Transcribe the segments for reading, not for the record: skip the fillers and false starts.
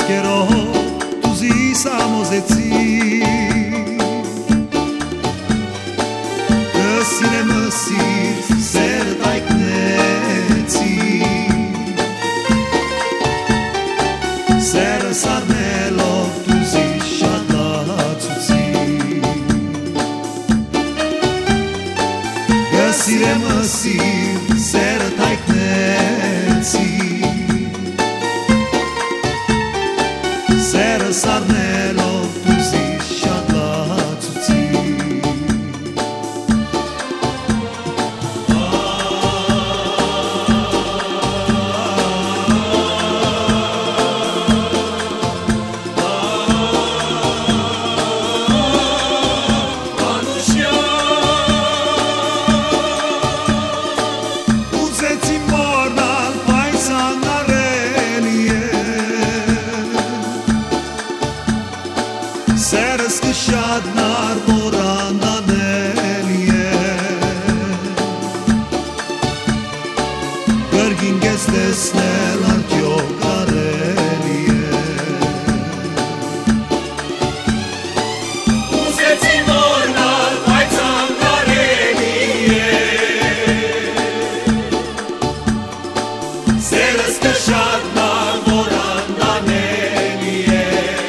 maschero tu zi samozeci Sine măsir ser dai kneci Ser sarnelo tu zi shatacuci Sine măsir ser dai kneci Ser sarnelo tu zi shatacuci Seras que shadnar moranda nelie Gărgin gestes nelar tjo karelie Uzeci mornar pajcan karelie Seras que shadnar moranda nelie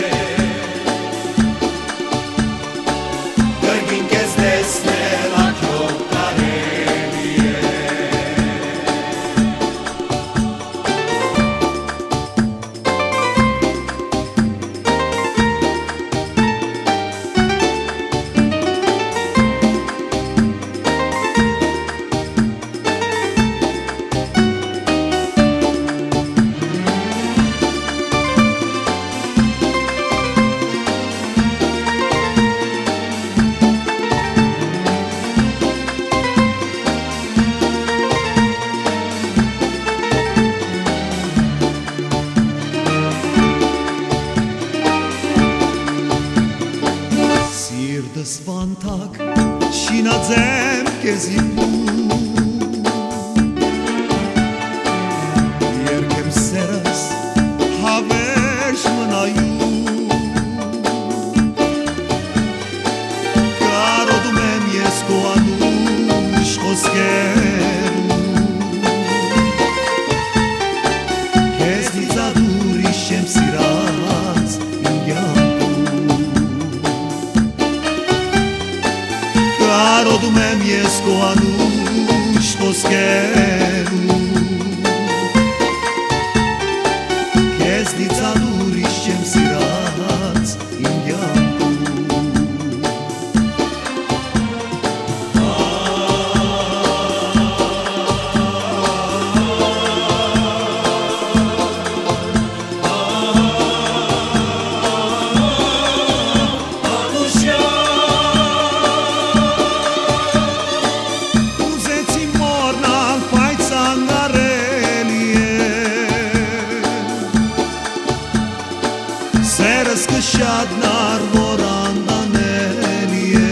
Sirda svantak și nadzem kezipu Ierkem seras havesh manayu Caro dumem jesco anush koskeru Kezni zaduri shem siraz Caro dumem jesco anush koskeru Kezni zaduri shem siraz Seras que shadnar moranda nelie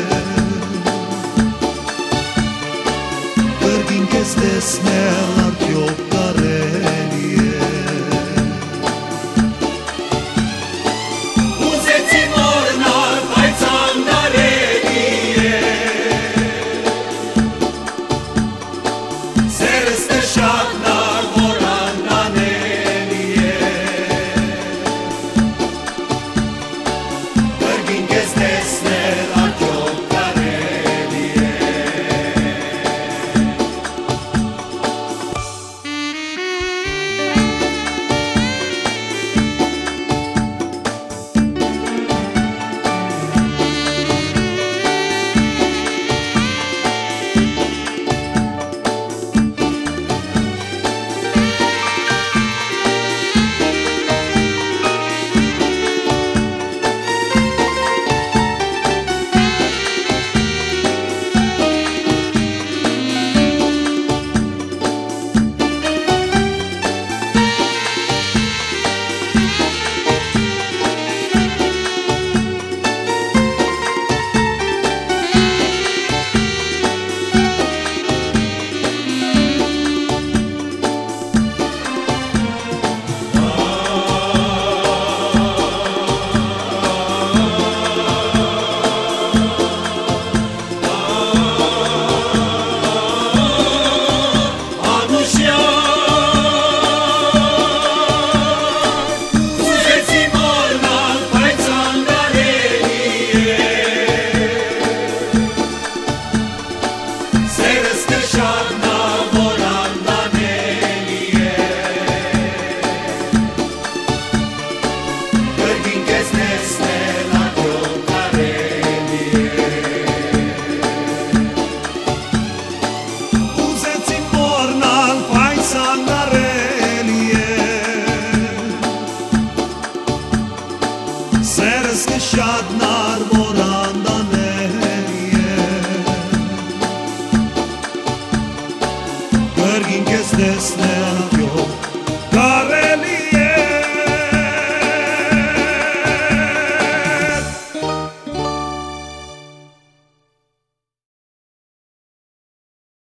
Gărgin kestes nelar tjo karelie Uzeci mornar pajcan karelie Seras que shadnar moranda nelie Margin kes desne